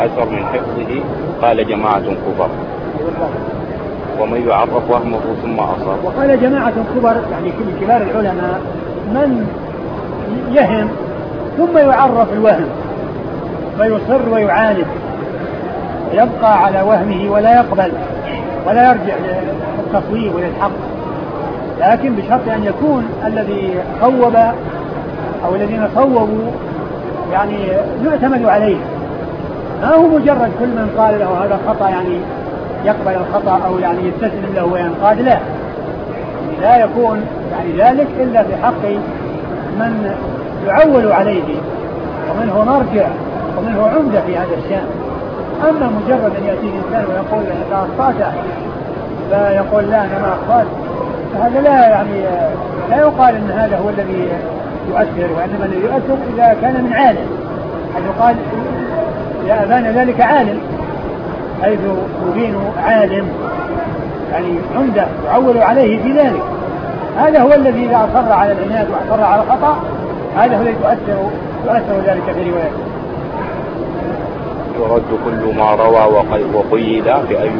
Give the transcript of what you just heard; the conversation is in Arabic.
أثر من حفظه قال جماعة كبر، ومن يعرف وهمه ثم أصاب. وقال جماعة كبر يعني كبار العلماء من يهم ثم يعرف الوهم فيصر ويعاند يبقى على وهمه ولا يقبل ولا يرجع للتصويب وللحق، لكن بشرط أن يكون الذي صوب أو الذين صوبوا يعني يعتمد عليه، ما هو مجرد كل من قال له هذا خطأ يعني يقبل الخطأ أو يعني يستسلم له وينقاد، لا يكون يعني ذلك إلا في حق من يعول عليه ومنه مرجع ومنه عمدة في هذا الشأن. أما مجرد أن يأتي الإنسان ويقول أنت أخطأت فيقول لا أنا ما أخطأت، فهذا لا يقال أن هذا هو الذي يؤثر، وإنما الذي يؤثر إذا كان من عالم، حيث يقال يا أبانا ذلك عالم، حيث يبين عالم يعني عمدة يعول عليه في ذلك، هذا هو الذي إذا أصر على العناد وأصر على الخطأ هذا هو الذي يؤثر ذلك في روايته. يرد كل ما روى وقيد بأي